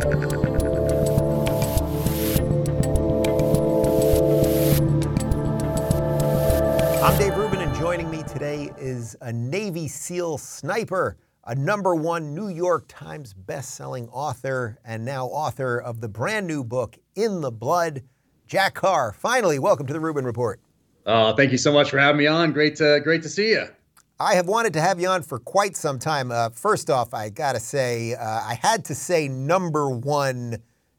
I'm Dave Rubin, and joining me today is a Navy SEAL sniper, a #1 New York Times best-selling author, and now author of the brand new book, In the Blood, Jack Carr. Finally, welcome to the Rubin Report. Thank you so much for having me on. Great to see you. I have wanted to have you on for quite some time. First off, I gotta say, I had to say #1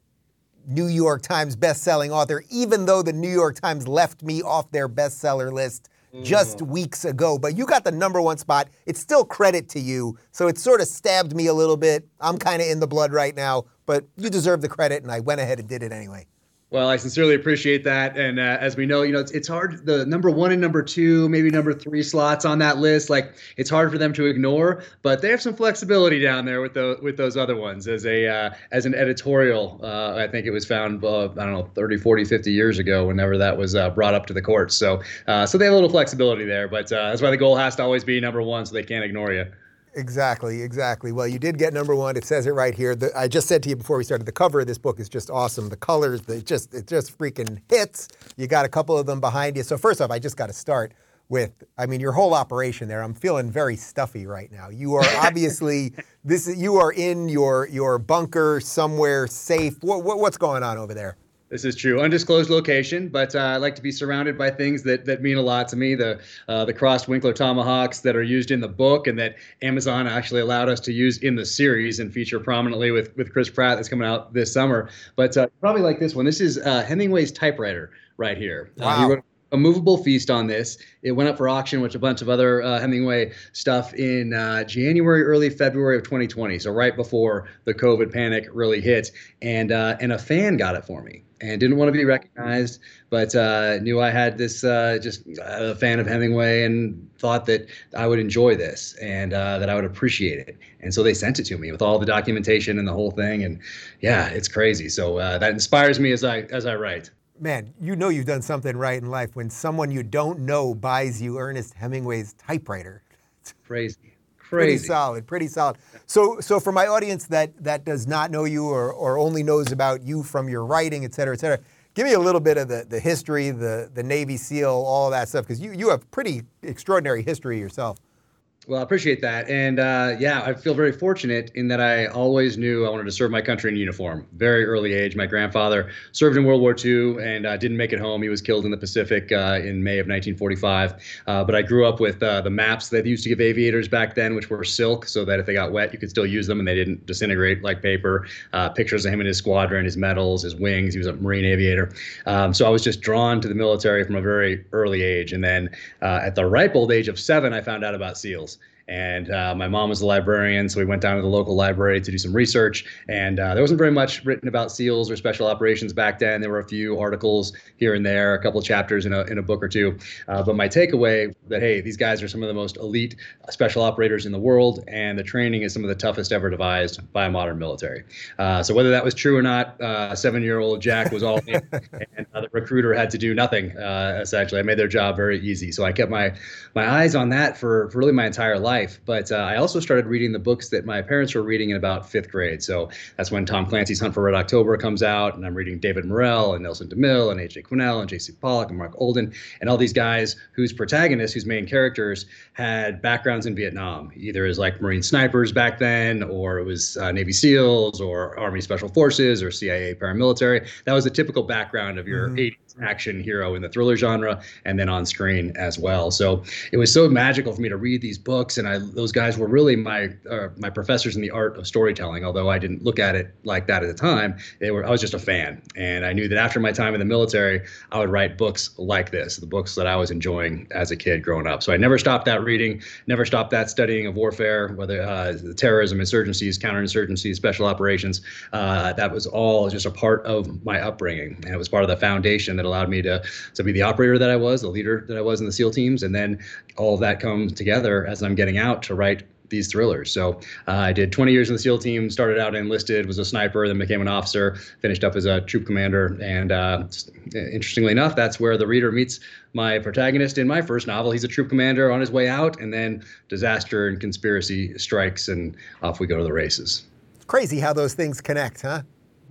New York Times best-selling author, even though the New York Times left me off their bestseller list just weeks ago. But you got the #1 spot. It's still credit to you, so it sort of stabbed me a little bit. I'm kind of in the blood right now, but you deserve the credit, and I went ahead and did it anyway. Well, I sincerely appreciate that. And as we know, it's hard. The #1 and #2, maybe #3 slots on that list, it's hard for them to ignore. But they have some flexibility down there with those other ones. As an editorial, I think it was found, I don't know, 30, 40, 50 years ago, whenever that was brought up to the courts. So they have a little flexibility there. But that's why the goal has to always be #1, so they can't ignore you. Exactly. Well, you did get #1. It says it right here. I just said to you before we started, the cover of this book is just awesome. The colors, it just freaking hits. You got a couple of them behind you. So first off, I just got to start with, your whole operation there. I'm feeling very stuffy right now. You are obviously, you are in your bunker somewhere safe. What's going on over there? This is true. Undisclosed location, but I like to be surrounded by things that mean a lot to me. The crossed Winkler tomahawks that are used in the book and that Amazon actually allowed us to use in the series and feature prominently with Chris Pratt that's coming out this summer. But probably like this one. This is Hemingway's typewriter right here. Wow. He wrote a movable feast on this. It went up for auction with a bunch of other Hemingway stuff in January, early February of 2020. So right before the COVID panic really hit. And a fan got it for me and didn't want to be recognized, but knew I had this, just a fan of Hemingway, and thought that I would enjoy this and that I would appreciate it. And so they sent it to me with all the documentation and the whole thing. And yeah, it's crazy. So that inspires me as I write. Man, you've done something right in life when someone you don't know buys you Ernest Hemingway's typewriter. Crazy. Pretty solid. So for my audience that does not know you or only knows about you from your writing, et cetera, give me a little bit of the history, the Navy SEAL, all of that stuff, because you have pretty extraordinary history yourself. Well, I appreciate that. And I feel very fortunate in that I always knew I wanted to serve my country in uniform. Very early age. My grandfather served in World War II and didn't make it home. He was killed in the Pacific in May of 1945. But I grew up with the maps that they used to give aviators back then, which were silk, so that if they got wet, you could still use them and they didn't disintegrate like paper. Pictures of him and his squadron, his medals, his wings. He was a Marine aviator. So I was just drawn to the military from a very early age. And then at the ripe old age of 7, I found out about SEALs. And my mom was a librarian, so we went down to the local library to do some research. And there wasn't very much written about SEALs or special operations back then. There were a few articles here and there, a couple of chapters in a book or two. But my takeaway that, hey, these guys are some of the most elite special operators in the world, and the training is some of the toughest ever devised by a modern military. So whether that was true or not, 7-year-old Jack was all in, and the recruiter had to do nothing, essentially. I made their job very easy. So I kept my eyes on that for really my entire life. But I also started reading the books that my parents were reading in about 5th grade. So that's when Tom Clancy's Hunt for Red October comes out, and I'm reading David Morrell and Nelson DeMille and A.J. Quinnell and J.C. Pollock and Mark Olden and all these guys whose protagonists, whose main characters had backgrounds in Vietnam, either as like Marine snipers back then, or it was Navy SEALs or Army Special Forces or CIA paramilitary. That was the typical background of your 80s action hero in the thriller genre, and then on screen as well. So it was so magical for me to read these books, and those guys were really my professors in the art of storytelling. Although I didn't look at it like that at the time, I was just a fan, and I knew that after my time in the military, I would write books like this, the books that I was enjoying as a kid growing up. So I never stopped that reading, never stopped that studying of warfare, whether the terrorism, insurgencies, counterinsurgencies, special operations. That was all just a part of my upbringing, and it was part of the foundation that allowed me to be the operator that I was, the leader that I was in the SEAL teams, and then all of that comes together as I'm getting out to write these thrillers. So I did 20 years in the SEAL team, started out enlisted, was a sniper, then became an officer, finished up as a troop commander. And interestingly enough, that's where the reader meets my protagonist in my first novel. He's a troop commander on his way out, and then disaster and conspiracy strikes, and off we go to the races. It's crazy how those things connect, huh?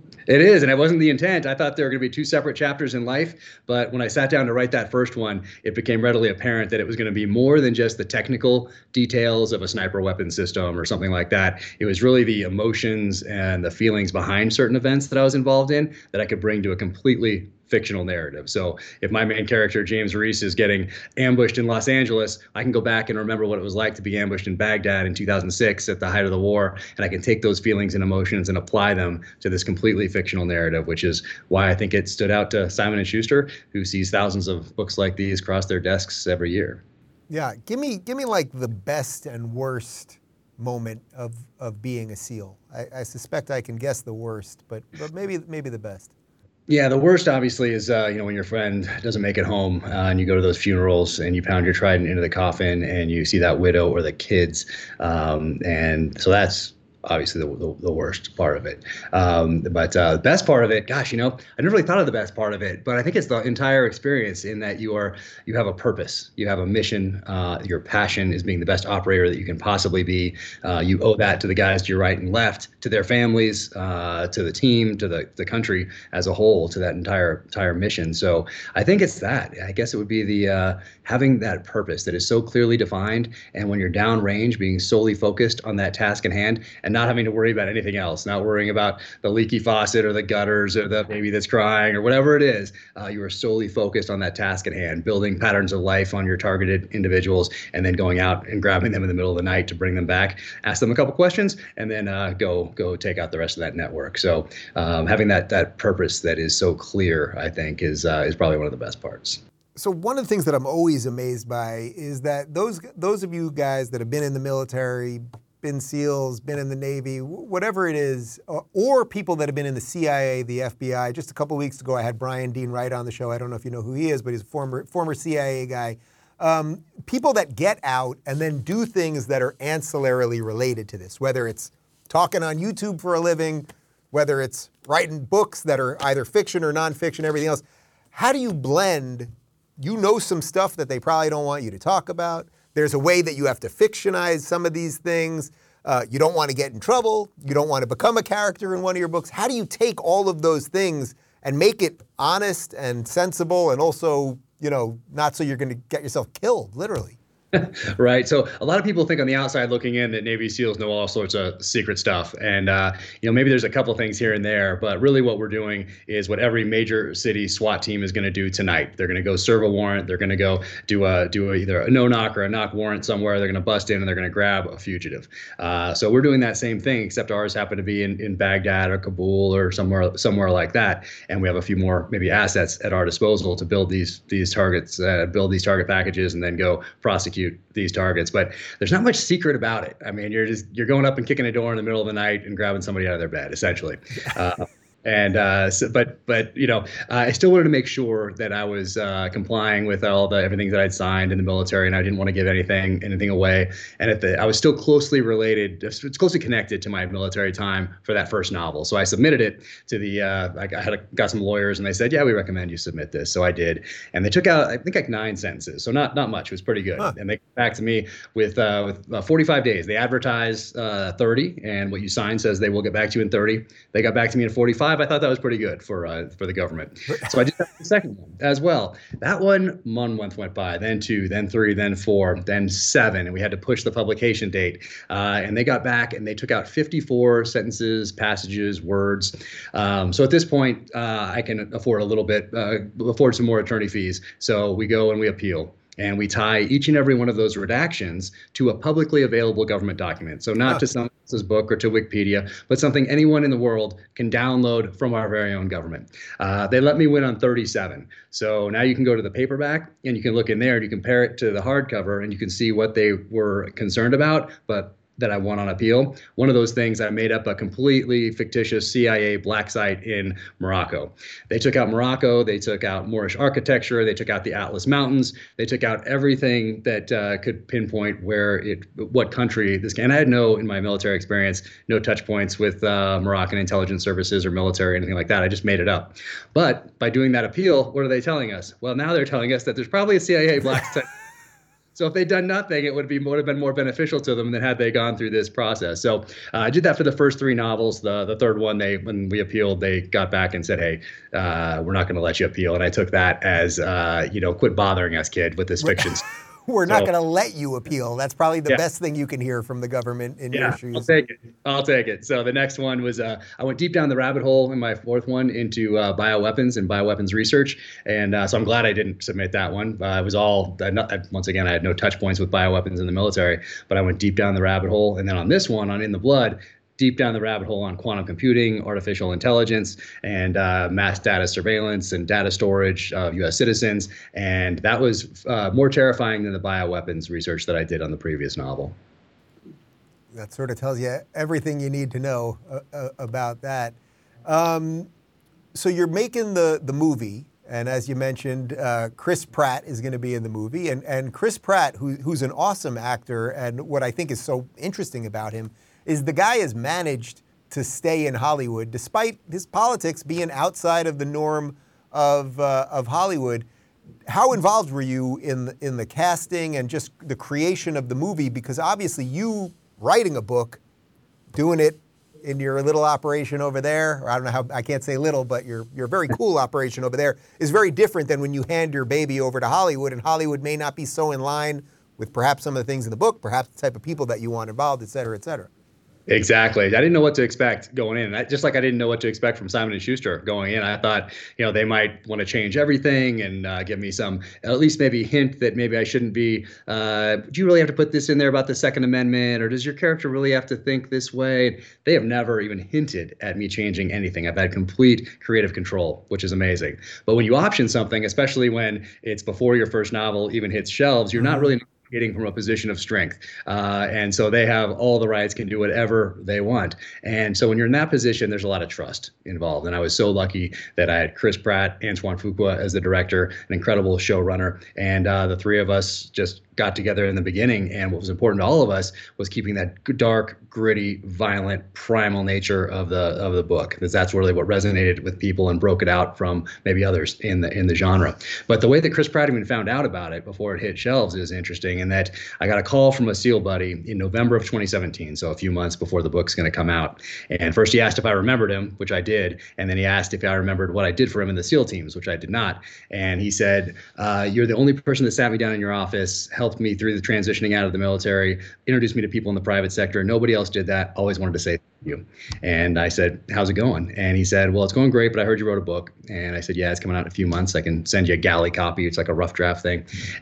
It is, and it wasn't the intent. I thought there were going to be two separate chapters in life, but when I sat down to write that first one, it became readily apparent that it was going to be more than just the technical details of a sniper weapon system or something like that. It was really the emotions and the feelings behind certain events that I was involved in that I could bring to a completely fictional narrative. So if my main character, James Reese, is getting ambushed in Los Angeles, I can go back and remember what it was like to be ambushed in Baghdad in 2006 at the height of the war. And I can take those feelings and emotions and apply them to this completely fictional narrative, which is why I think it stood out to Simon & Schuster, who sees thousands of books like these cross their desks every year. Yeah. Give me like the best and worst moment of being a SEAL. I suspect I can guess the worst, but maybe the best. Yeah, the worst obviously is when your friend doesn't make it home and you go to those funerals and you pound your trident into the coffin and you see that widow or the kids, and so that's obviously the worst part of it. But the best part of it, gosh, I never really thought of the best part of it, but I think it's the entire experience in that you have a purpose, you have a mission, your passion is being the best operator that you can possibly be. You owe that to the guys to your right and left, to their families, to the team, to the country as a whole, to that entire mission. So I think it's that. I guess it would be the having that purpose that is so clearly defined, and when you're downrange, being solely focused on that task in hand and not having to worry about anything else, not worrying about the leaky faucet or the gutters or the baby that's crying or whatever it is. You are solely focused on that task at hand, building patterns of life on your targeted individuals, and then going out and grabbing them in the middle of the night to bring them back, ask them a couple questions, and then go take out the rest of that network. So having that purpose that is so clear, I think, is probably one of the best parts. So one of the things that I'm always amazed by is that those of you guys that have been in the military, been SEALs, been in the Navy, whatever it is, or people that have been in the CIA, the FBI. Just a couple of weeks ago, I had Brian Dean Wright on the show. I don't know if you know who he is, but he's a former CIA guy. People that get out and then do things that are ancillarily related to this, whether it's talking on YouTube for a living, whether it's writing books that are either fiction or nonfiction, everything else. How do you blend? You know some stuff that they probably don't want you to talk about. There's a way that you have to fictionize some of these things. You don't want to get in trouble. You don't want to become a character in one of your books. How do you take all of those things and make it honest and sensible and also, not so you're going to get yourself killed, literally? Right. So a lot of people think on the outside looking in that Navy SEALs know all sorts of secret stuff. And, maybe there's a couple things here and there, but really what we're doing is what every major city SWAT team is going to do tonight. They're going to go serve a warrant. They're going to go do either a no-knock or a knock warrant somewhere. They're going to bust in and they're going to grab a fugitive. So we're doing that same thing, except ours happen to be in Baghdad or Kabul or somewhere like that. And we have a few more maybe assets at our disposal to build these targets, build these target packages, and then go prosecute these targets. But there's not much secret about it. I mean, you're going up and kicking a door in the middle of the night and grabbing somebody out of their bed, essentially. I still wanted to make sure that I was complying with everything that I'd signed in the military, and I didn't want to give anything away. And I was still closely connected to my military time for that first novel. So I submitted it to I got some lawyers, and they said, yeah, we recommend you submit this. So I did, and they took out I think like 9 sentences, so not much. It was pretty good. Huh. And they came back to me with 45 days. They advertised 30, and what you sign says they will get back to you in 30. They got back to me in 45. I thought that was pretty good for the government. So I did the second one as well. That one month went by, then 2, then 3, then 4, then 7, and we had to push the publication date. And they got back and they took out 54 sentences, passages, words. So at this point, I can afford some more attorney fees. So we go and we appeal. And we tie each and every one of those redactions to a publicly available government document. So not to someone else's book or to Wikipedia, but something anyone in the world can download from our very own government. They let me win on 37. So now you can go to the paperback and you can look in there and you compare it to the hardcover and you can see what they were concerned about, but that I won on appeal. One of those things, I made up a completely fictitious CIA black site in Morocco. They took out Morocco, they took out Moorish architecture, they took out the Atlas Mountains, they took out everything that could pinpoint what country this. And I had in my military experience, no touch points with Moroccan intelligence services or military or anything like that. I just made it up. But by doing that appeal, what are they telling us? Well, now they're telling us that there's probably a CIA black site So if they'd done nothing, it would have been more beneficial to them than had they gone through this process. So I did that for the first three novels. The third one, when we appealed, they got back and said, "Hey, we're not going to let you appeal." And I took that as quit bothering us, kid, with this fiction. We're not going to let you appeal. That's probably the best thing you can hear from the government in your shoes. I'll take it. So the next one was I went deep down the rabbit hole in my fourth one into bioweapons and bioweapons research. And so I'm glad I didn't submit that one. It was all, once again, I had no touch points with bioweapons in the military, but I went deep down the rabbit hole. And then on this one, on In the Blood, deep down the rabbit hole on quantum computing, artificial intelligence, and mass data surveillance and data storage of U.S. citizens. And that was more terrifying than the bioweapons research that I did on the previous novel. That sort of tells you everything you need to know about that. So you're making the movie, and as you mentioned, Chris Pratt is going to be in the movie. And Chris Pratt, who's an awesome actor, and what I think is so interesting about him is the guy has managed to stay in Hollywood despite his politics being outside of the norm of Hollywood. How involved were you in the casting and just the creation of the movie? Because obviously you writing a book, doing it in your little operation over there, or I don't know how, I can't say little, but your very cool operation over there is very different than when you hand your baby over to Hollywood, and Hollywood may not be so in line with perhaps some of the things in the book, perhaps the type of people that you want involved, et cetera, et cetera. Exactly. I didn't know what to expect going in. Just like I didn't know what to expect from Simon & Schuster going in. I thought, they might want to change everything and give me some, at least maybe hint that maybe I shouldn't be, do you really have to put this in there about the Second Amendment, or does your character really have to think this way? They have never even hinted at me changing anything. I've had complete creative control, which is amazing. But when you option something, especially when it's before your first novel even hits shelves, you're not really getting from a position of strength. And so they have all the rights, can do whatever they want. And so when you're in that position, there's a lot of trust involved. And I was so lucky that I had Chris Pratt, Antoine Fuqua as the director, an incredible showrunner. And the three of us just got together in the beginning. And what was important to all of us was keeping that dark, gritty, violent, primal nature of the book, because that's really what resonated with people and broke it out from maybe others in the genre. But the way that Chris Pratt even found out about it before it hit shelves is interesting, in that I got a call from a SEAL buddy in November of 2017, so a few months before the book's going to come out. And first he asked if I remembered him, which I did, and then he asked if I remembered what I did for him in the SEAL teams, which I did not. And he said, "You're the only person that sat me down in your office, helped me through the transitioning out of the military, introduced me to people in the private sector. Nobody else did that. Always wanted to say thank you." And I said, "How's it going?" And he said, "Well, it's going great, but I heard you wrote a book." And I said, "Yeah, it's coming out in a few months. I can send you a galley copy. It's like a rough draft thing."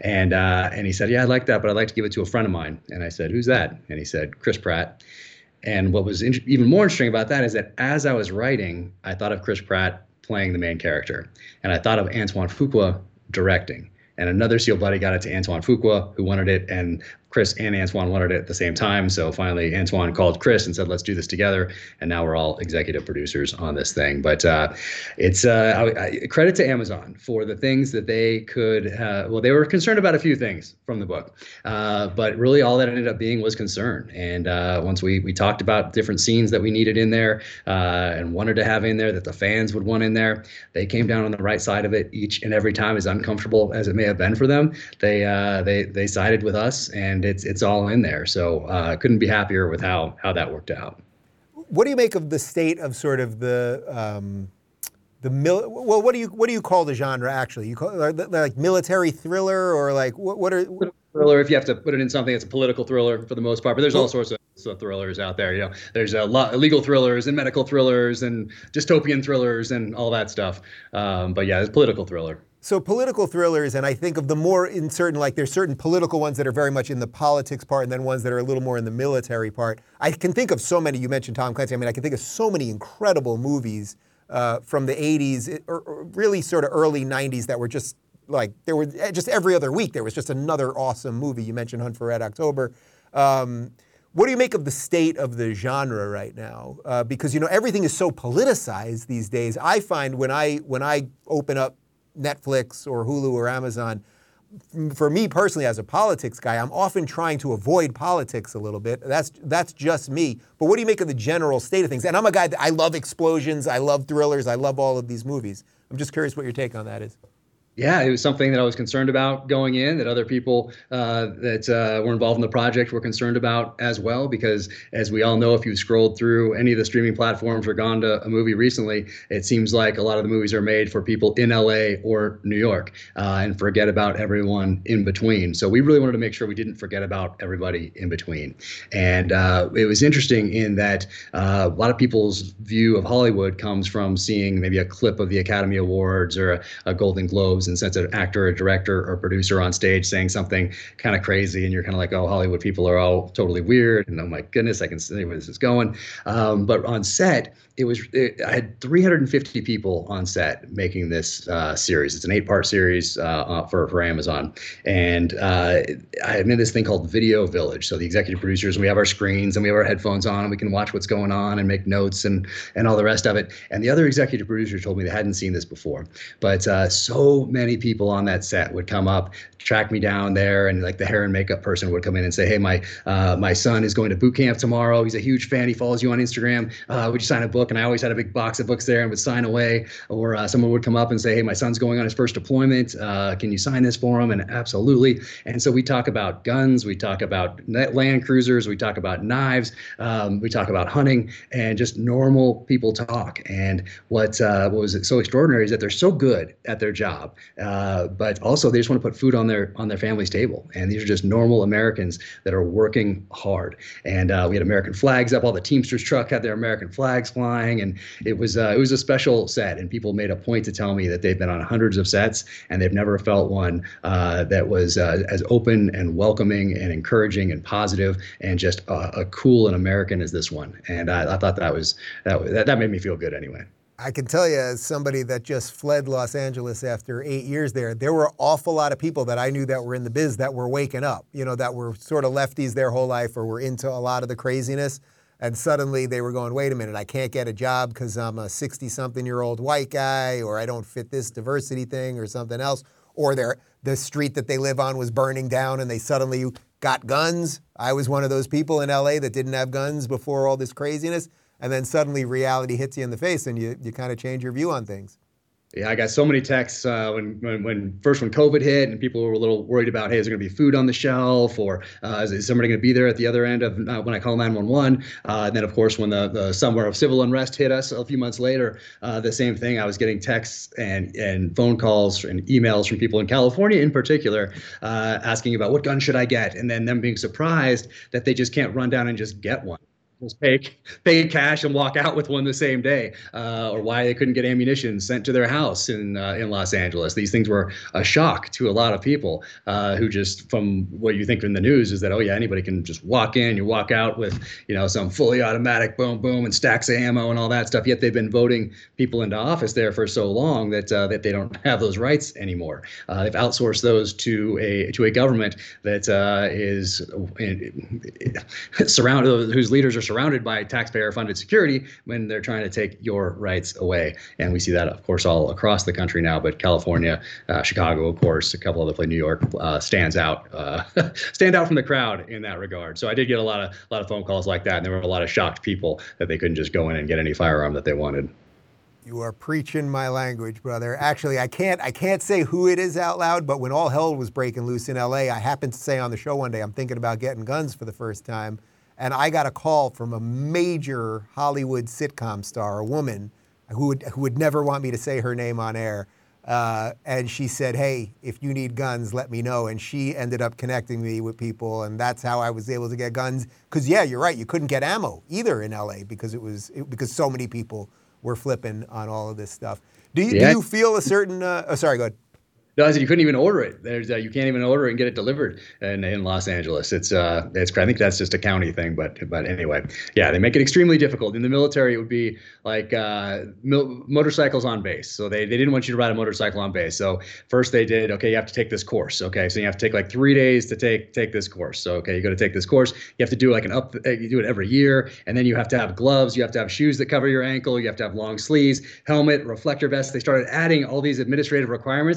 And he said, "Yeah, I'd like that, but I'd like to give it to a friend of mine." And I said, "Who's that?" And he said, "Chris Pratt." And what was even more interesting about that is that as I was writing, I thought of Chris Pratt playing the main character, and I thought of Antoine Fuqua directing. And another SEAL buddy got it to Antoine Fuqua, who wanted it, and Chris and Antoine wanted it at the same time. So finally, Antoine called Chris and said, "Let's do this together." And now we're all executive producers on this thing. But it's credit to Amazon for the things that they could. They were concerned about a few things from the book, but really all that ended up being was concern. And once we talked about different scenes that we needed in there and wanted to have in there that the fans would want in there, they came down on the right side of it each and every time, as uncomfortable as it may have been for them. They sided with us, and it's all in there. So couldn't be happier with how that worked out. What do you make of the state of sort of what do you call the genre actually? You call it like military thriller, or like what are thriller? If you have to put it in something, it's a political thriller for the most part. But there's all sorts of thrillers out there. There's a lot of legal thrillers and medical thrillers and dystopian thrillers and all that stuff. But yeah, it's political thriller. So political thrillers, and I think of the more in certain, like there's certain political ones that are very much in the politics part, and then ones that are a little more in the military part. I can think of so many. You mentioned Tom Clancy. I mean, I can think of so many incredible movies from the 80s, or really sort of early 90s that were just like, there were just every other week there was just another awesome movie. You mentioned Hunt for Red October. What do you make of the state of the genre right now? Because everything is so politicized these days. I find when I open up Netflix or Hulu or Amazon, for me personally as a politics guy, I'm often trying to avoid politics a little bit. That's just me. But what do you make of the general state of things? And I'm a guy that I love explosions, I love thrillers, I love all of these movies. I'm just curious what your take on that is. Yeah, it was something that I was concerned about going in, that other people that were involved in the project were concerned about as well. Because, as we all know, if you scrolled through any of the streaming platforms or gone to a movie recently, it seems like a lot of the movies are made for people in LA or New York, and forget about everyone in between. So we really wanted to make sure we didn't forget about everybody in between. And it was interesting in that a lot of people's view of Hollywood comes from seeing maybe a clip of the Academy Awards or a Golden Globes, and sense an actor, a director, or producer on stage saying something kind of crazy, and you're kind of like, oh, Hollywood people are all totally weird, and oh my goodness, I can see where this is going. But on set, I had 350 people on set making this series. It's an 8-part series for Amazon, and I'm in this thing called Video Village. So the executive producers, we have our screens and we have our headphones on, and we can watch what's going on and make notes and all the rest of it. And the other executive producers told me they hadn't seen this before, but so many people on that set would come up, track me down there, and like the hair and makeup person would come in and say, hey, my son is going to boot camp tomorrow. He's a huge fan. He follows you on Instagram. Would you sign a book? And I always had a big box of books there and would sign away. Or someone would come up and say, hey, my son's going on his first deployment. Can you sign this for him? And absolutely. And so we talk about guns. We talk about Land Cruisers. We talk about knives. We talk about hunting, and just normal people talk. And what was so extraordinary is that they're so good at their job, but also they just want to put food on their family's table. And these are just normal Americans that are working hard. And we had American flags up. All the Teamsters truck had their American flags flying, and it was a special set. And people made a point to tell me that they've been on hundreds of sets, and they've never felt one that was as open and welcoming and encouraging and positive and just a cool and American as this one. And I thought that made me feel good anyway. I can tell you, as somebody that just fled Los Angeles after 8 years there were an awful lot of people that I knew that were in the biz that were waking up, that were sort of lefties their whole life or were into a lot of the craziness. And suddenly they were going, wait a minute, I can't get a job because I'm a 60-something-year-old white guy, or I don't fit this diversity thing or something else. Or the street that they live on was burning down and they suddenly got guns. I was one of those people in LA that didn't have guns before all this craziness. And then suddenly reality hits you in the face and you kind of change your view on things. Yeah, I got so many texts when COVID hit, and people were a little worried about, hey, is there going to be food on the shelf, or is somebody going to be there at the other end of when I call 911? And then, of course, when the summer of civil unrest hit us a few months later, the same thing. I was getting texts and phone calls and emails from people in California, in particular, asking about what gun should I get, and then them being surprised that they just can't run down and just get one. Just pay cash and walk out with one the same day, or why they couldn't get ammunition sent to their house in Los Angeles. These things were a shock to a lot of people who just, from what you think in the news, is that, oh yeah, anybody can just walk in, you walk out with some fully automatic boom boom and stacks of ammo and all that stuff. Yet they've been voting people into office there for so long that they don't have those rights anymore. They've outsourced those to a government that is surrounded, whose leaders are surrounded by taxpayer-funded security when they're trying to take your rights away. And we see that, of course, all across the country now. But California, Chicago, of course, a couple other places, New York stand out from the crowd in that regard. So I did get a lot of phone calls like that, and there were a lot of shocked people that they couldn't just go in and get any firearm that they wanted. You are preaching my language, brother. Actually, I can't say who it is out loud, but when all hell was breaking loose in LA, I happened to say on the show one day, I'm thinking about getting guns for the first time. And I got a call from a major Hollywood sitcom star, a woman who would never want me to say her name on air. And she said, hey, if you need guns, let me know. And she ended up connecting me with people. And that's how I was able to get guns. Because, yeah, you're right. You couldn't get ammo either in LA because because so many people were flipping on all of this stuff. Do you feel a certain sorry, go ahead. No, I said you couldn't even order it. You can't even order it and get it delivered in Los Angeles. It's I think that's just a county thing, but anyway, yeah, they make it extremely difficult. In the military, it would be like motorcycles on base. So they didn't want you to ride a motorcycle on base. So first they did, okay, you have to take this course. Okay, so you have to take like 3 days to take this course. So okay, you got to take this course. You have to do like you do it every year, and then you have to have gloves. You have to have shoes that cover your ankle. You have to have long sleeves, helmet, reflector vest. They started adding all these administrative requirements. And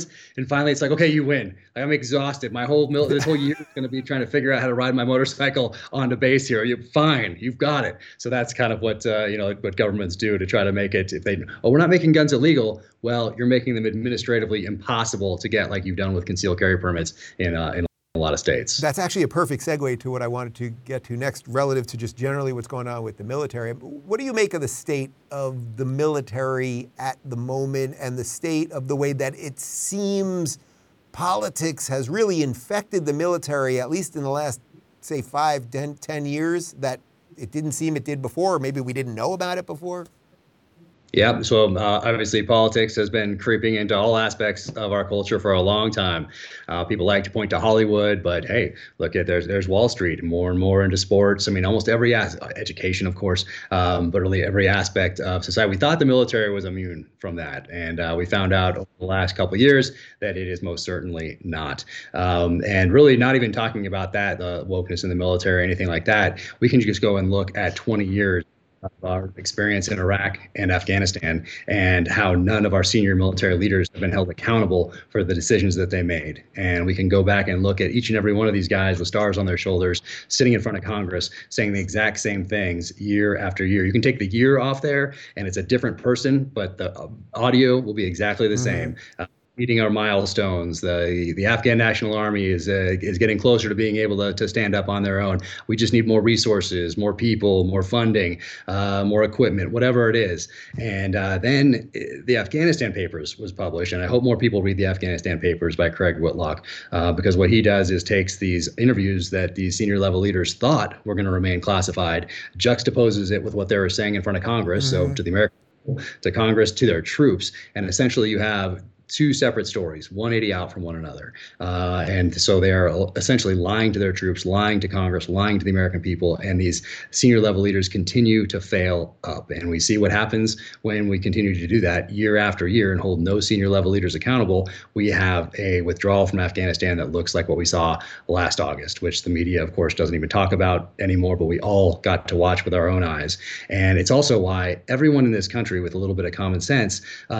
And finally, it's like, okay, you win. Like, I'm exhausted. This whole year is going to be trying to figure out how to ride my motorcycle onto base here. You're fine. You've got it. So that's kind of what what governments do to try to make it. If we're not making guns illegal. Well, you're making them administratively impossible to get, like you've done with concealed carry permits in a lot of states. That's actually a perfect segue to what I wanted to get to next, relative to just generally what's going on with the military. What do you make of the state of the military at the moment, and the state of the way that it seems politics has really infected the military, at least in the last, say, 5, 10 years, that it didn't seem it did before, or maybe we didn't know about it before? Yeah, so obviously politics has been creeping into all aspects of our culture for a long time. People like to point to Hollywood, but hey, look at there's Wall Street, more and more into sports. I mean, almost every education, of course, but really every aspect of society. We thought the military was immune from that, and we found out over the last couple of years that it is most certainly not. And really, not even talking about that, the wokeness in the military, or anything like that. We can just go and look at 20 years of our experience in Iraq and Afghanistan, and how none of our senior military leaders have been held accountable for the decisions that they made. And we can go back and look at each and every one of these guys with stars on their shoulders, sitting in front of Congress, saying the exact same things year after year. You can take the year off there, and it's a different person, but the audio will be exactly the same. Meeting our milestones. The Afghan National Army is getting closer to being able to stand up on their own. We just need more resources, more people, more funding, more equipment, whatever it is. And then the Afghanistan Papers was published, and I hope more people read the Afghanistan Papers by Craig Whitlock, because what he does is takes these interviews that these senior level leaders thought were going to remain classified, juxtaposes it with what they were saying in front of Congress, so to the American people, to Congress, to their troops, and essentially you have two separate stories, 180 out from one another. And so they are essentially lying to their troops, lying to Congress, lying to the American people, and these senior level leaders continue to fail up. And we see what happens when we continue to do that year after year and hold no senior level leaders accountable. We have a withdrawal from Afghanistan that looks like what we saw last August, which the media, of course, doesn't even talk about anymore, but we all got to watch with our own eyes. And it's also why everyone in this country with a little bit of common sense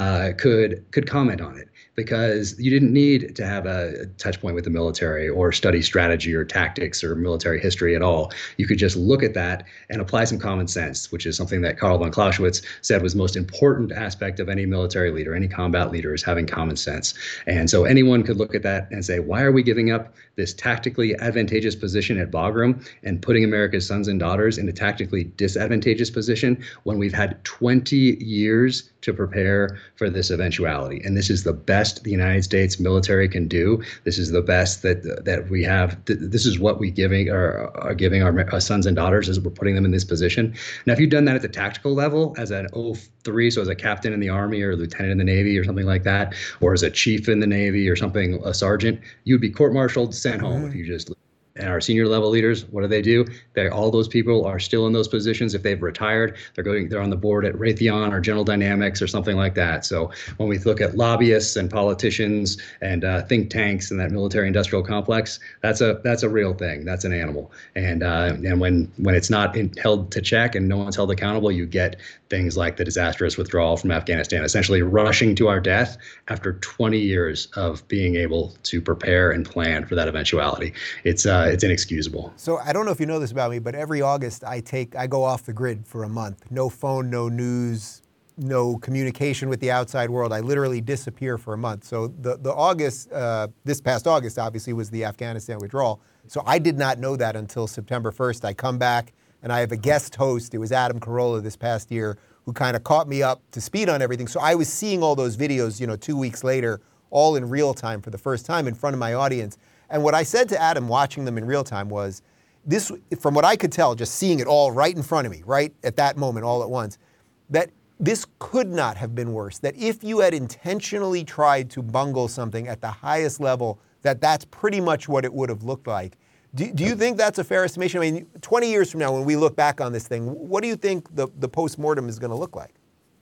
could comment on it, because you didn't need to have a touch point with the military or study strategy or tactics or military history at all. You could just look at that and apply some common sense, which is something that Karl von Clausewitz said was the most important aspect of any military leader, any combat leader, is having common sense. And so anyone could look at that and say, why are we giving up this tactically advantageous position at Bagram and putting America's sons and daughters in a tactically disadvantageous position when we've had 20 years to prepare for this eventuality? And this is the best the United States military can do. This is the best that we have. This is what we are giving our sons and daughters, as we're putting them in this position. Now, if you've done that at the tactical level as an 03, so as a captain in the Army or a lieutenant in the Navy or something like that, or as a chief in the Navy or something, a sergeant, you'd be court-martialed, sent home if you just. And our senior level leaders, what do? All those people are still in those positions. If they've retired, they're on the board at Raytheon or General Dynamics or something like that. So when we look at lobbyists and politicians and think tanks and that military industrial complex, that's a real thing. That's an animal. And when it's not held to check and no one's held accountable, you get things like the disastrous withdrawal from Afghanistan, essentially rushing to our death after 20 years of being able to prepare and plan for that eventuality. It's inexcusable. So I don't know if you know this about me, but every August I go off the grid for a month. No phone, no news, no communication with the outside world. I literally disappear for a month. So the August, this past August, obviously, was the Afghanistan withdrawal. So I did not know that until September 1st. I come back and I have a guest host. It was Adam Carolla this past year, who kind of caught me up to speed on everything. So I was seeing all those videos, 2 weeks later, all in real time for the first time in front of my audience. And what I said to Adam watching them in real time was, this, from what I could tell, just seeing it all right in front of me, right at that moment, all at once, that this could not have been worse. That if you had intentionally tried to bungle something at the highest level, that's pretty much what it would have looked like. Do you think that's a fair estimation? I mean, 20 years from now, when we look back on this thing, what do you think the post-mortem is going to look like?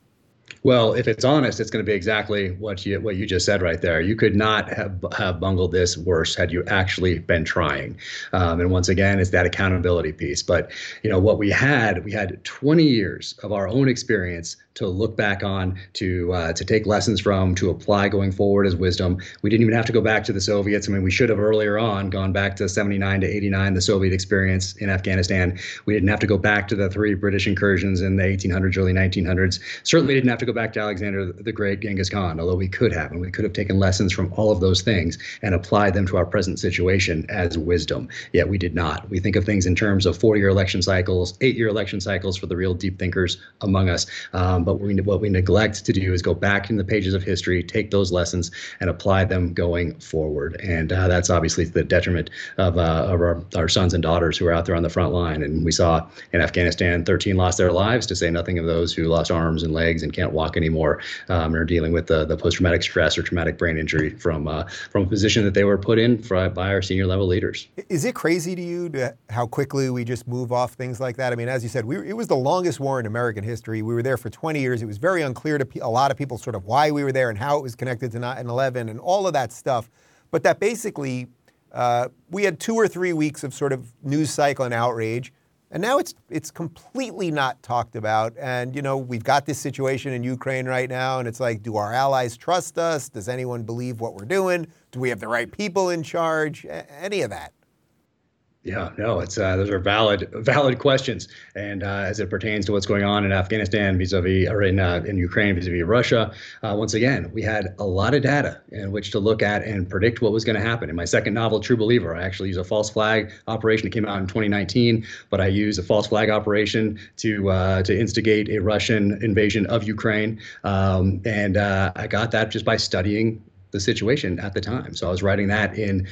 Well, if it's honest, it's going to be exactly what you just said right there. You could not have bungled this worse had you actually been trying. And once again, it's that accountability piece. But what we had 20 years of our own experience to look back on, to take lessons from, to apply going forward as wisdom. We didn't even have to go back to the Soviets. I mean, we should have earlier on gone back to 79 to 89, the Soviet experience in Afghanistan. We didn't have to go back to the 3 British incursions in the 1800s, early 1900s. Certainly didn't have to go back to Alexander the Great, Genghis Khan, although we could have, and we could have taken lessons from all of those things and applied them to our present situation as wisdom. Yet we did not. We think of things in terms of 4-year election cycles, 8-year election cycles for the real deep thinkers among us. But what we neglect to do is go back in the pages of history, take those lessons, and apply them going forward. And that's obviously to the detriment of our sons and daughters who are out there on the front line. And we saw in Afghanistan, 13 lost their lives, to say nothing of those who lost arms and legs and can't walk anymore, and are dealing with the post-traumatic stress or traumatic brain injury from a position that they were put in by our senior level leaders. Is it crazy to you how quickly we just move off things like that? I mean, as you said, it was the longest war in American history. We were there for 20 years. It was very unclear to a lot of people sort of why we were there and how it was connected to 9/11 and all of that stuff. But that basically, we had 2 or 3 weeks of sort of news cycle and outrage. And now it's completely not talked about. And, we've got this situation in Ukraine right now. And it's like, do our allies trust us? Does anyone believe what we're doing? Do we have the right people in charge? Any of that? Yeah, no, it's those are valid questions, and as it pertains to what's going on in Afghanistan vis-a-vis, or in Ukraine vis-a-vis Russia, once again, we had a lot of data in which to look at and predict what was going to happen. In my second novel, True Believer, I actually use a false flag operation. It came out in 2019, but I use a false flag operation to instigate a Russian invasion of Ukraine, and I got that just by studying the situation at the time. So I was writing that in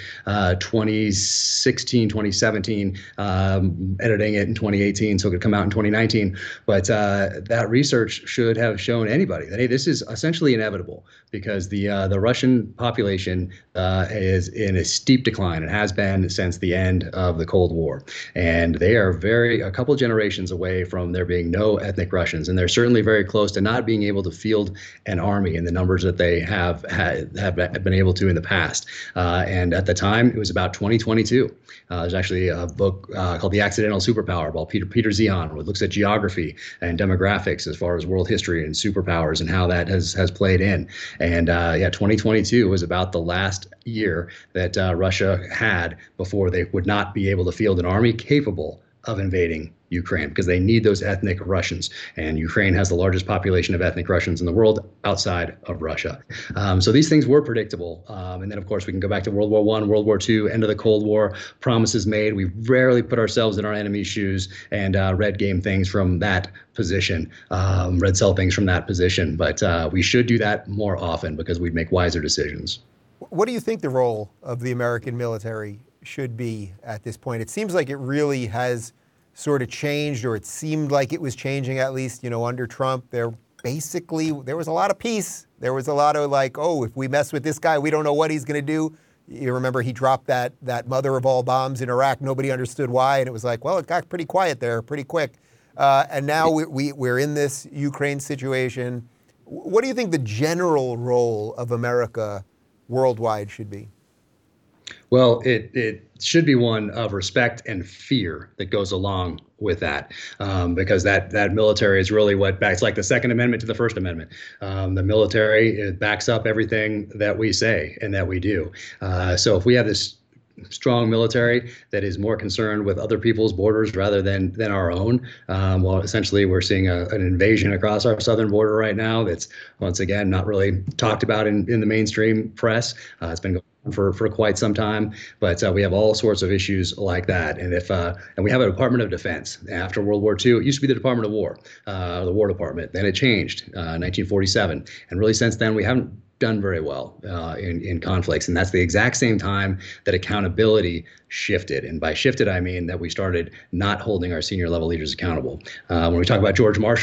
2016, 2017, editing it in 2018, so it could come out in 2019. But that research should have shown anybody that, hey, this is essentially inevitable, because the Russian population is in a steep decline. It has been since the end of the Cold War. And they are a couple generations away from there being no ethnic Russians. And they're certainly very close to not being able to field an army in the numbers that they have been able to in the past. And at the time, it was about 2022. There's actually a book called The Accidental Superpower by Peter Zeihan, where it looks at geography and demographics as far as world history and superpowers and how that has played in. And 2022 was about the last year that Russia had before they would not be able to field an army capable of invading Ukraine, because they need those ethnic Russians. And Ukraine has the largest population of ethnic Russians in the world outside of Russia. So these things were predictable. And then, of course, we can go back to World War I, World War II, end of the Cold War, promises made. We rarely put ourselves in our enemy's shoes and red game things from that position, red cell things from that position. But we should do that more often, because we'd make wiser decisions. What do you think the role of the American military should be at this point? It seems like it really has sort of changed, or it seemed like it was changing, at least, under Trump. There was a lot of peace. There was a lot of like, oh, if we mess with this guy, we don't know what he's going to do. You remember he dropped that mother of all bombs in Iraq. Nobody understood why. And it was like, well, it got pretty quiet there pretty quick. And now we're in this Ukraine situation. What do you think the general role of America worldwide should be? Well, it should be one of respect and fear that goes along with that, because that military is really it's like the Second Amendment to the First Amendment. The military backs up everything that we say and that we do. So if we have this strong military that is more concerned with other people's borders rather than our own, well, essentially we're seeing an invasion across our southern border right now that's, once again, not really talked about in the mainstream press. It's been going for quite some time, but we have all sorts of issues like that. And and we have a Department of Defense. After World War II, it used to be the Department of War, the War Department. Then it changed, 1947, and really since then we haven't done very well in conflicts. And that's the exact same time that accountability shifted. And by shifted, I mean that we started not holding our senior level leaders accountable. When we talk about George Marshall,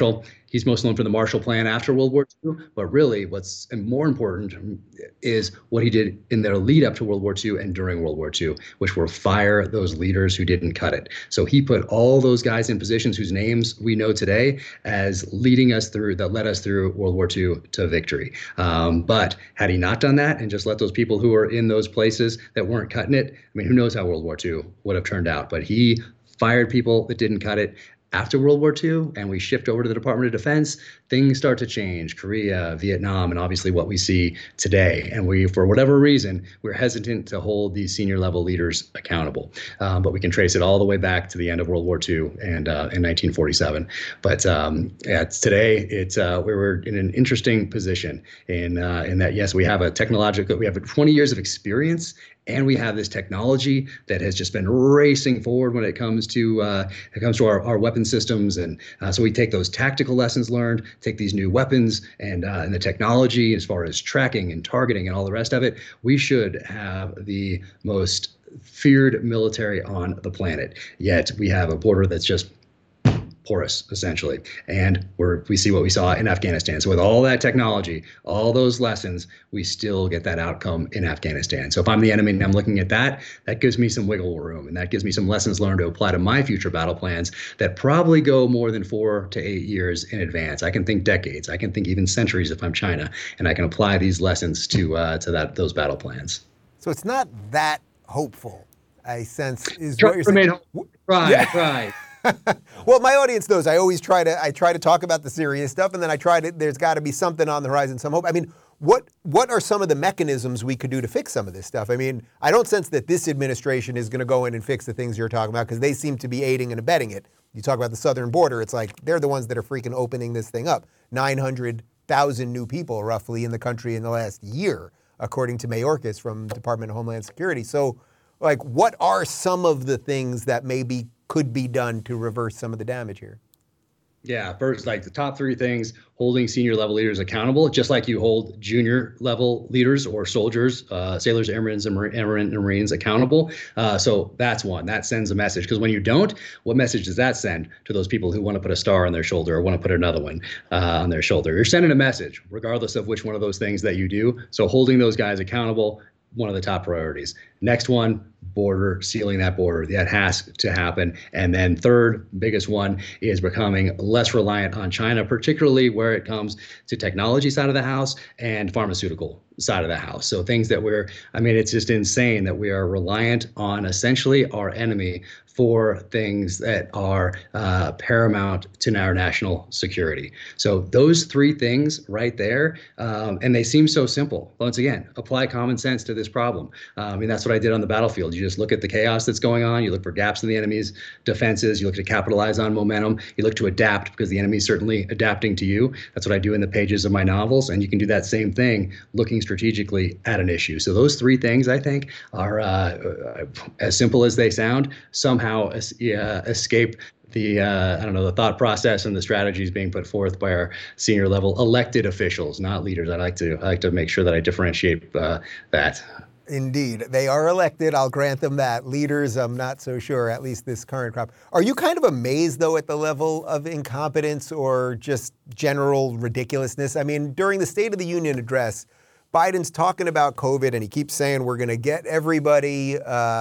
He's most known for the Marshall Plan after World War II, but really what's more important is what he did in the lead up to World War II and during World War II, which were fire those leaders who didn't cut it. So he put all those guys in positions whose names we know today as leading us through, that led us through World War II to victory. But had he not done that and just let those people who were in those places that weren't cutting it, I mean, who knows how World War II would have turned out. But he fired people that didn't cut it. After World War II, and we shift over to the Department of Defense, things start to change. Korea, Vietnam, and obviously what we see today. And we, for whatever reason, we're hesitant to hold these senior level leaders accountable. But we can trace it all the way back to the end of World War II and in 1947. But today, we were in an interesting position in that, yes, we have we have 20 years of experience. And we have this technology that has just been racing forward when it comes to our weapon systems, and so we take those tactical lessons learned, take these new weapons and the technology as far as tracking and targeting and all the rest of it. We should have the most feared military on the planet. Yet we have a border that's just porous, essentially. And we see what we saw in Afghanistan. So with all that technology, all those lessons, we still get that outcome in Afghanistan. So if I'm the enemy and I'm looking at that, that gives me some wiggle room, and that gives me some lessons learned to apply to my future battle plans that probably go more than 4 to 8 years in advance. I can think decades. I can think even centuries if I'm China, and I can apply these lessons to those battle plans. So it's not that hopeful, I sense, is what you're saying. Try. Well, my audience knows I try to talk about the serious stuff, and then there's got to be something on the horizon, some hope. I mean, what are some of the mechanisms we could do to fix some of this stuff? I mean, I don't sense that this administration is going to go in and fix the things you're talking about, because they seem to be aiding and abetting it. You talk about the southern border, it's like they're the ones that are freaking opening this thing up. 900,000 new people roughly in the country in the last year, according to Mayorkas from Department of Homeland Security. So, like, what are some of the things that maybe could be done to reverse some of the damage here? Yeah, first, like the top 3 things: holding senior level leaders accountable, just like you hold junior level leaders or soldiers, sailors, airmen, and Marines accountable. So that's one. That sends a message, because when you don't, what message does that send to those people who want to put a star on their shoulder or want to put another one on their shoulder? You're sending a message, regardless of which one of those things that you do. So holding those guys accountable, one of the top priorities. Next one, border, sealing that border. That has to happen. And then third biggest one is becoming less reliant on China, particularly where it comes to technology side of the house and pharmaceutical side of the house. So things that it's just insane that we are reliant on essentially our enemy for things that are paramount to our national security. So those 3 things right there, and they seem so simple. Once again, apply common sense to this problem. That's what I did on the battlefield. You just look at the chaos that's going on. You look for gaps in the enemy's defenses. You look to capitalize on momentum. You look to adapt, because the enemy's certainly adapting to you. That's what I do in the pages of my novels. And you can do that same thing looking strategically at an issue. So those 3 things, I think, are as simple as they sound, somehow escape the thought process and the strategies being put forth by our senior level elected officials, not leaders. I like to make sure that I differentiate that. Indeed. They are elected. I'll grant them that. Leaders, I'm not so sure, at least this current crop. Are you kind of amazed, though, at the level of incompetence or just general ridiculousness? I mean, during the State of the Union address, Biden's talking about COVID, and he keeps saying we're going to get everybody,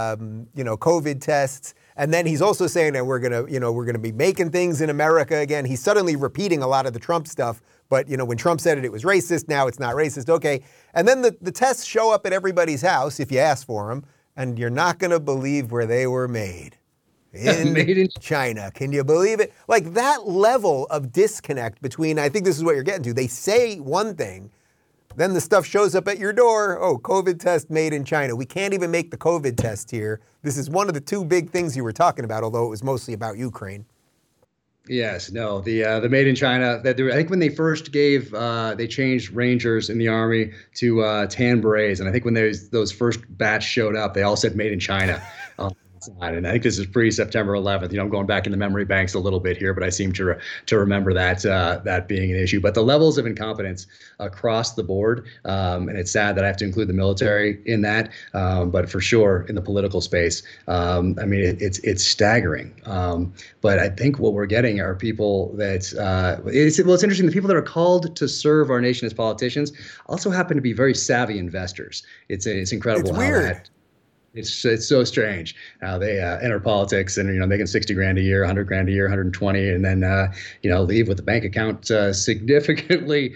COVID tests. And then he's also saying that we're going to be making things in America again. He's suddenly repeating a lot of the Trump stuff. But, when Trump said it was racist. Now it's not racist. Okay. And then the tests show up at everybody's house if you ask for them. And you're not going to believe where they were made. Made in China. Can you believe it? Like, that level of disconnect between, I think this is what you're getting to. They say one thing, then the stuff shows up at your door. Oh, COVID test made in China. We can't even make the COVID test here. This is one of the 2 big things you were talking about, although it was mostly about Ukraine. Yes, no, the made in China. I think when they first they changed Rangers in the Army to tan berets, and I think when those first batch showed up, they all said made in China. It's not. And I think this is pre-September 11th. I'm going back in the memory banks a little bit here, but I seem to remember that being an issue. But the levels of incompetence across the board, and it's sad that I have to include the military in that, but for sure in the political space, I mean, it's staggering. But I think what we're getting are people that it's interesting. The people that are called to serve our nation as politicians also happen to be very savvy investors. It's incredible It's how weird. that. It's so strange how they enter politics and making 60 grand a year, 100 grand a year, 120, and then leave with a bank account significantly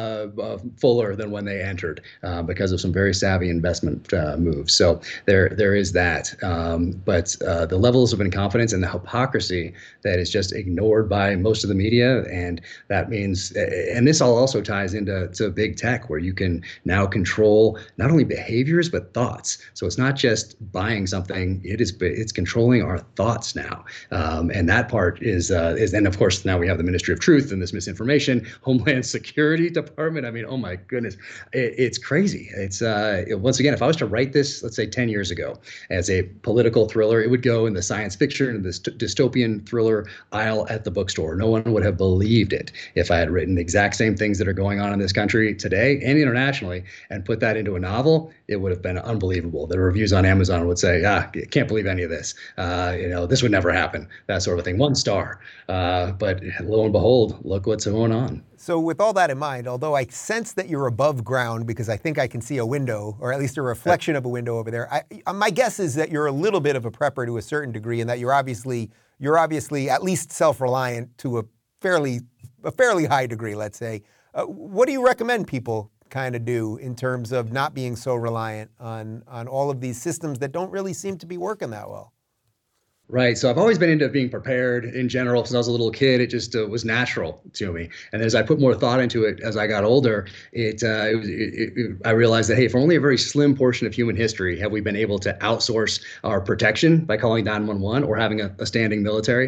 fuller than when they entered because of some very savvy investment moves. So there is that, but the levels of incompetence and the hypocrisy that is just ignored by most of the media, and that means, and this all also ties into big tech, where you can now control not only behaviors but thoughts. So it's not just buying something; it's controlling our thoughts now, and that part is and of course now we have the Ministry of Truth and this misinformation, Homeland Security Department. I mean, oh my goodness, it's crazy. It's once again, if I was to write this, let's say 10 years ago, as a political thriller, it would go in the science fiction and this dystopian thriller aisle at the bookstore. No one would have believed it if I had written the exact same things that are going on in this country today and internationally and put that into a novel. It would have been unbelievable. The reviews on Amazon would say, can't believe any of this. This would never happen, that sort of thing. 1 star. But lo and behold, look what's going on. So with all that in mind, although I sense that you're above ground because I think I can see a window, or at least a reflection of a window over there, my guess is that you're a little bit of a prepper to a certain degree, and that you're obviously at least self-reliant to a fairly high degree, let's say. What do you recommend people kind of do in terms of not being so reliant on all of these systems that don't really seem to be working that well? Right. So I've always been into being prepared in general. Since I was a little kid, it just was natural to me. And as I put more thought into it as I got older, I realized that, hey, for only a very slim portion of human history have we been able to outsource our protection by calling 911 or having a standing military,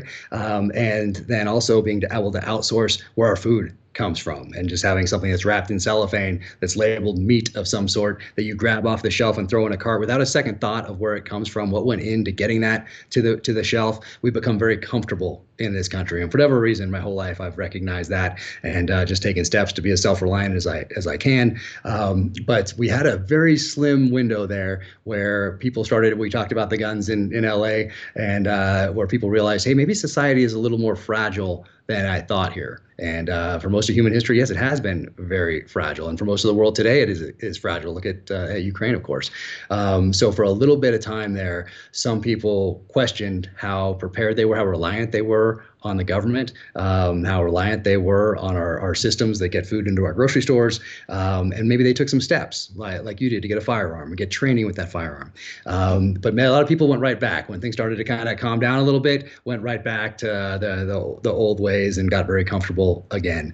and then also being able to outsource where our food comes from, and just having something that's wrapped in cellophane that's labeled meat of some sort that you grab off the shelf and throw in a cart without a second thought of where it comes from, what went into getting that to the shelf. We've become very comfortable in this country, and for whatever reason, my whole life I've recognized that, and just taken steps to be as self-reliant as I can. But we had a very slim window there where people started. We talked about the guns in LA, and where people realized, hey, maybe society is a little more fragile than I thought here. And for most of human history, yes, it has been very fragile. And for most of the world today, it is fragile. Look at Ukraine, of course. So for a little bit of time there, some people questioned how prepared they were, how reliant they were on the government, how reliant they were on our systems that get food into our grocery stores. And maybe they took some steps like you did to get a firearm and get training with that firearm. But man, a lot of people went right back when things started to kind of calm down a little bit, went right back to the old ways and got very comfortable again.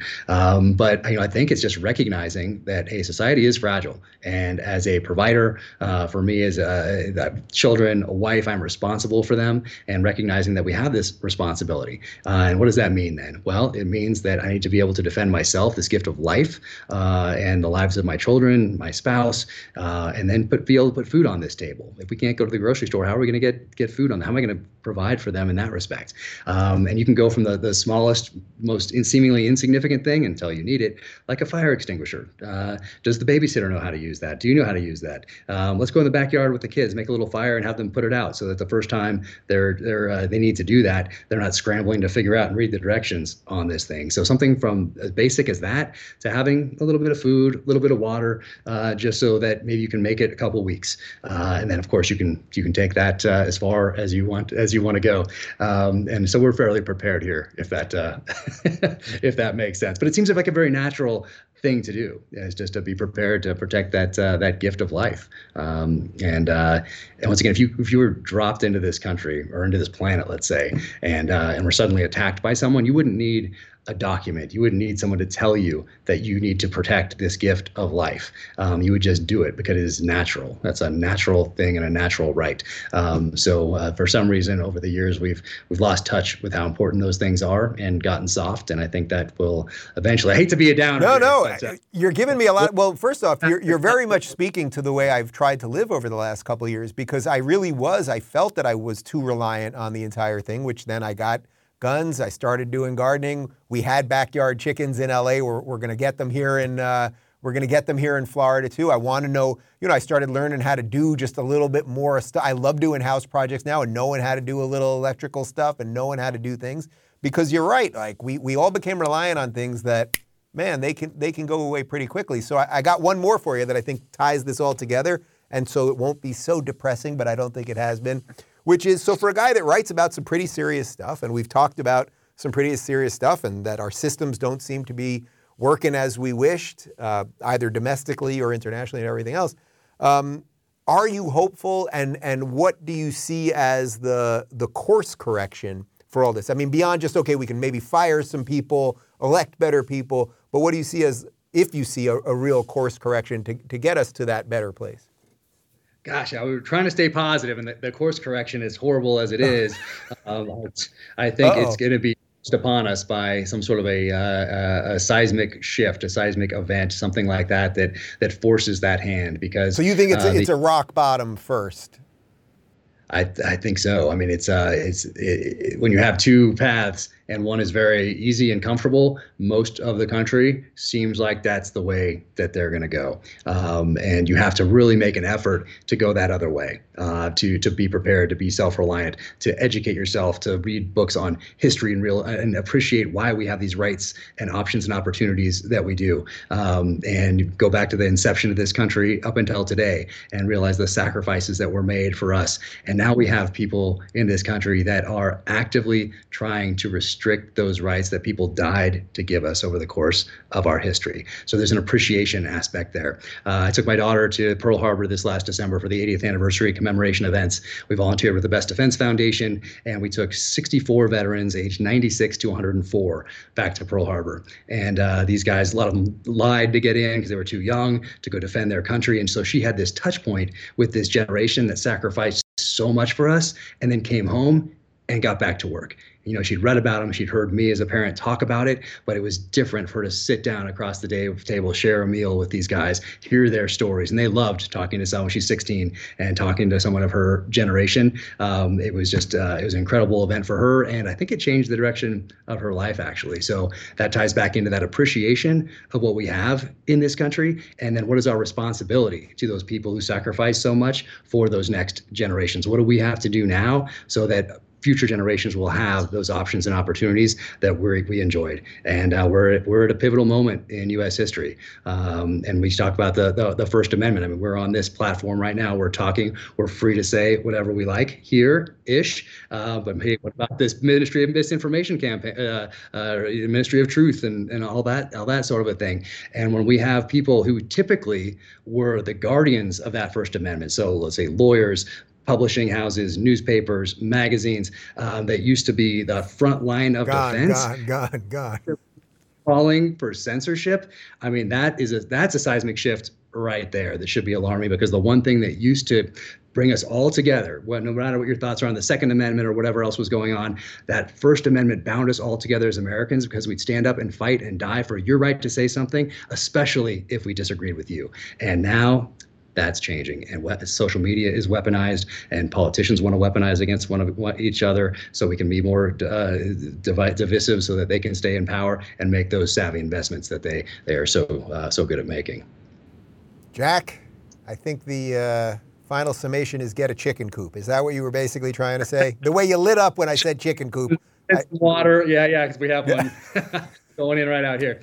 But I think it's just recognizing that, hey, society is fragile. And as a provider, for me as children, a wife, I'm responsible for them, and recognizing that we have this responsibility. And what does that mean then? Well, it means that I need to be able to defend myself, this gift of life, and the lives of my children, my spouse, and then be able to put food on this table. If we can't go to the grocery store, how are we going to get food on? How am I going to provide for them in that respect? And you can go from the smallest, most seemingly insignificant thing until you need it, like a fire extinguisher. Does the babysitter know how to use that? Do you know how to use that? Let's go in the backyard with the kids, make a little fire, and have them put it out, so that the first time they need to do that, they're not scrambling to figure out and read the directions on this thing. So something from as basic as that to having a little bit of food, a little bit of water, just so that maybe you can make it a couple weeks, and then of course you can take that as far as you want to go. And so we're fairly prepared here, if that if that makes sense. But it seems like a very natural thing to do, is just to be prepared to protect that gift of life. And once again, if you were dropped into this country or into this planet, let's say, and were suddenly attacked by someone, you wouldn't need a document. You wouldn't need someone to tell you that you need to protect this gift of life. You would just do it because it is natural. That's a natural thing and a natural right. So for some reason, over the years, we've lost touch with how important those things are and gotten soft. And I think that will eventually. I hate to be a downer. No, you're giving me a lot. Well, first off, you're very much speaking to the way I've tried to live over the last couple of years, because I felt that I was too reliant on the entire thing, which then I got guns. I started doing gardening. We had backyard chickens in LA. We're going to get them here in Florida too. I want to know, I started learning how to do just a little bit more stuff. I love doing house projects now and knowing how to do a little electrical stuff and knowing how to do things, because you're right. Like we all became reliant on things that, man, they can go away pretty quickly. So I got one more for you that I think ties this all together. And so it won't be so depressing, but I don't think it has been. Which is, so for a guy that writes about some pretty serious stuff, and we've talked about some pretty serious stuff, and that our systems don't seem to be working as we wished, either domestically or internationally and everything else. Are you hopeful, and what do you see as the course correction for all this? I mean, beyond just, okay, we can maybe fire some people, elect better people, but what do you see as, if you see a real course correction to get us to that better place? Gosh, we were trying to stay positive, and the course correction, as horrible as it is, I think it's going to be pushed upon us by some sort of a seismic shift, a seismic event, something like that forces that hand. Because so you think it's a rock bottom first? I think so. I mean, it's when you have two paths and one is very easy and comfortable, most of the country seems like that's the way that they're going to go. And you have to really make an effort to go that other way, to be prepared, to be self-reliant, to educate yourself, to read books on history and appreciate why we have these rights and options and opportunities that we do. And go back to the inception of this country up until today and realize the sacrifices that were made for us. And now we have people in this country that are actively trying to restrict those rights that people died to give us over the course of our history. So there's an appreciation aspect there. I took my daughter to Pearl Harbor this last December for the 80th anniversary commemoration events. We volunteered with the Best Defense Foundation, and we took 64 veterans aged 96 to 104 back to Pearl Harbor. And these guys, a lot of them lied to get in because they were too young to go defend their country. And so she had this touch point with this generation that sacrificed so much for us and then came home and got back to work. She'd read about them. She'd heard me as a parent talk about it, but it was different for her to sit down across the table, share a meal with these guys, hear their stories. And they loved talking to someone. She's 16 and talking to someone of her generation. It was just, it was an incredible event for her. And I think it changed the direction of her life, actually. So that ties back into that appreciation of what we have in this country. And then what is our responsibility to those people who sacrifice so much for those next generations? What do we have to do now so that future generations will have those options and opportunities that we enjoyed? And we're at a pivotal moment in U.S. history. And we talk about the First Amendment. I mean, we're on this platform right now. We're talking. We're free to say whatever we like here-ish. But hey, what about this Ministry of Misinformation campaign, Ministry of Truth, and all that sort of a thing? And when we have people who typically were the guardians of that First Amendment, so let's say lawyers, publishing houses, newspapers, magazines, that used to be the front line of defense. God. Calling for censorship. I mean, that's a seismic shift right there that should be alarming, because the one thing that used to bring us all together, no matter what your thoughts are on the Second Amendment or whatever else was going on, that First Amendment bound us all together as Americans, because we'd stand up and fight and die for your right to say something, especially if we disagreed with you. And now that's changing, and social media is weaponized, and politicians want to weaponize against each other, so we can be more divisive, so that they can stay in power and make those savvy investments that they are so good at making. Jack, I think the final summation is get a chicken coop. Is that what you were basically trying to say? The way you lit up when I said chicken coop. Water, yeah, because we have one. Going in right out here.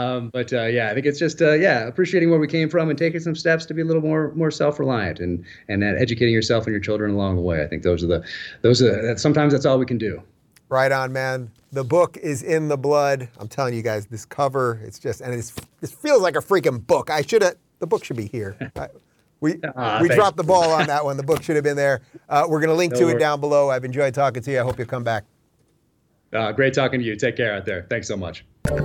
I think it's just, appreciating where we came from and taking some steps to be a little more self-reliant and then educating yourself and your children along the way. I think sometimes that's all we can do. Right on, man. The book is in the blood. I'm telling you guys, this cover, this feels like a freaking book. The book should be here. We dropped the ball on that one. The book should have been there. We're going to link to it down below. I've enjoyed talking to you. I hope you'll come back. Great talking to you. Take care out there. Thanks so much.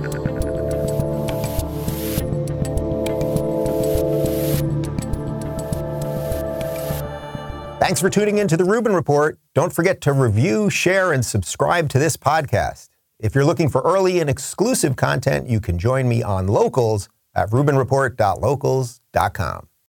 Thanks for tuning into the Rubin Report. Don't forget to review, share, and subscribe to this podcast. If you're looking for early and exclusive content, you can join me on Locals at rubinreport.locals.com.